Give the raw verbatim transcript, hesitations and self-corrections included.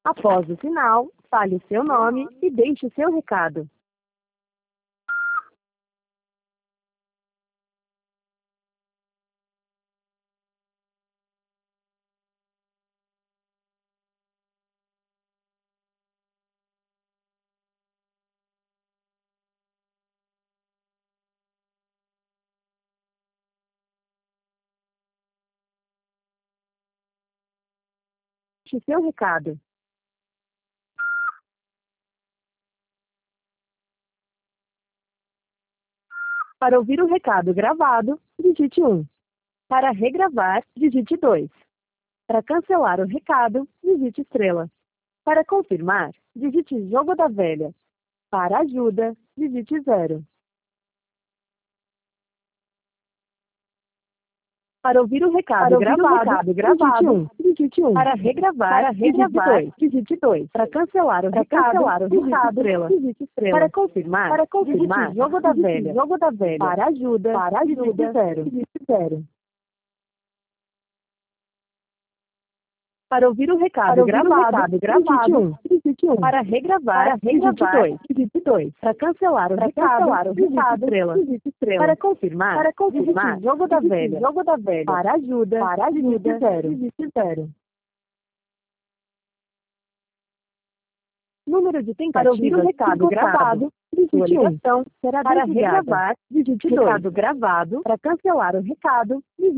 Após o sinal, fale o seu nome e deixe o seu recado. Deixe seu recado. Para ouvir o recado gravado, digite um. Para regravar, digite dois. Para cancelar o recado, digite estrela. Para confirmar, digite jogo da velha. Para ajuda, digite zero. Para ouvir o recado Para ouvir o gravado, recado gravado, digite um. Para regravar, Para regravar, digite dois. Para cancelar o Para recado, cancelar o digite recado, estrela. digite estrela. Para confirmar, Para confirmar, digite jogo da digite velha. jogo da velha. Para ajuda, Para digite ajuda, zero. digite zero. Para ouvir o recado Para ouvir o gravado, recado gravado, digite um. digite um. Para regravar, Para regravar, digite dois. digite dois. Para cancelar o Para recado, cancelar o digite recado, estrela. digite estrela. Para confirmar, Para confirmar, digite jogo da digite velha. jogo da velha. Para ajuda, Para ajuda, digite zero. digite zero. Número de Para ouvir o tentativas recado por gravado, Sua digite um. ligação será Para desligada. regravar, digite dois. Recado gravado. Para cancelar o recado, digite